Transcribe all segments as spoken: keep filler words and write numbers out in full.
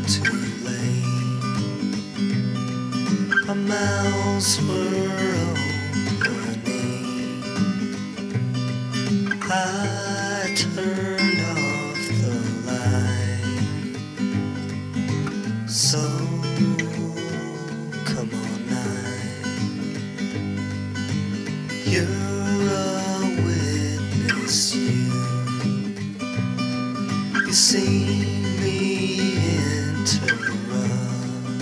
too late. My mouths were opening. I turned off the light. So come on night, you're a witness, you You see me interrupt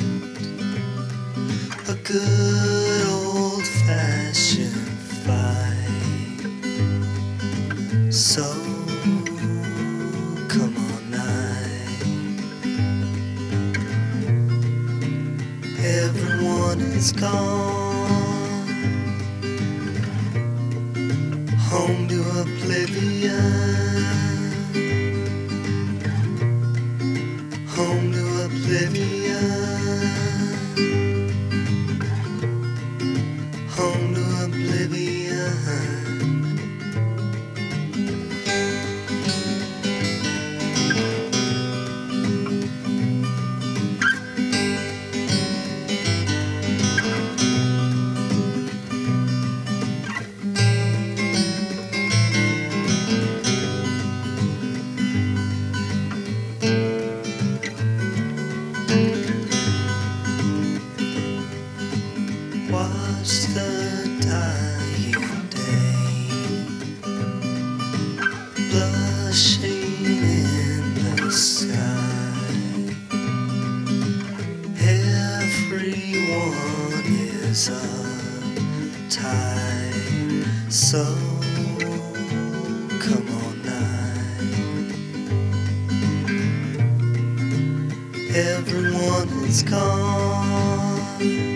a good old-fashioned fight. So come on night, everyone is gone home to oblivion, home to oblivion, home to oblivion. Watch the dying day blushing in the sky. Everyone is uptight. So come on night, everyone is gone